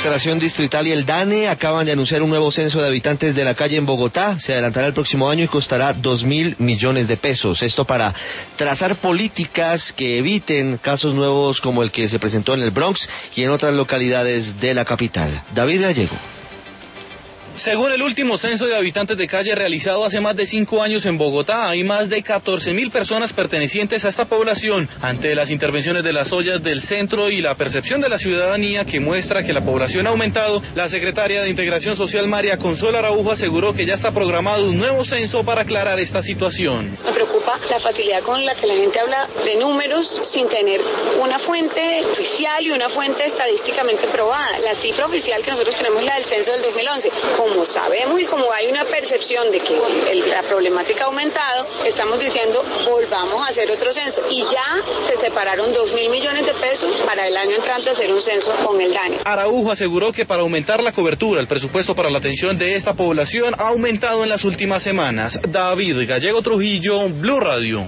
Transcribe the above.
Administración Distrital y el DANE acaban de anunciar un nuevo censo de habitantes de la calle en Bogotá. Se adelantará el próximo año y costará 2.000 millones de pesos. Esto para trazar políticas que eviten casos nuevos como el que se presentó en el Bronx y en otras localidades de la capital. David Gallego. Según el último censo de habitantes de calle realizado hace más de 5 años en Bogotá, hay más de 14.000 personas pertenecientes a esta población. Ante las intervenciones de las ollas del centro y la percepción de la ciudadanía que muestra que la población ha aumentado, la secretaria de Integración Social María Consuelo Araujo aseguró que ya está programado un nuevo censo para aclarar esta situación. Me preocupa la facilidad con la que la gente habla de números sin tener una fuente oficial y una fuente estadísticamente probada. La cifra oficial que nosotros tenemos es la del censo del 2011. Como sabemos y como hay una percepción de que la problemática ha aumentado, estamos diciendo volvamos a hacer otro censo. Y ya se separaron 2.000 millones de pesos para el año entrante hacer un censo con el DANE. Araujo aseguró que para aumentar la cobertura, el presupuesto para la atención de esta población ha aumentado en las últimas semanas. David Gallego Trujillo, Blue Radio.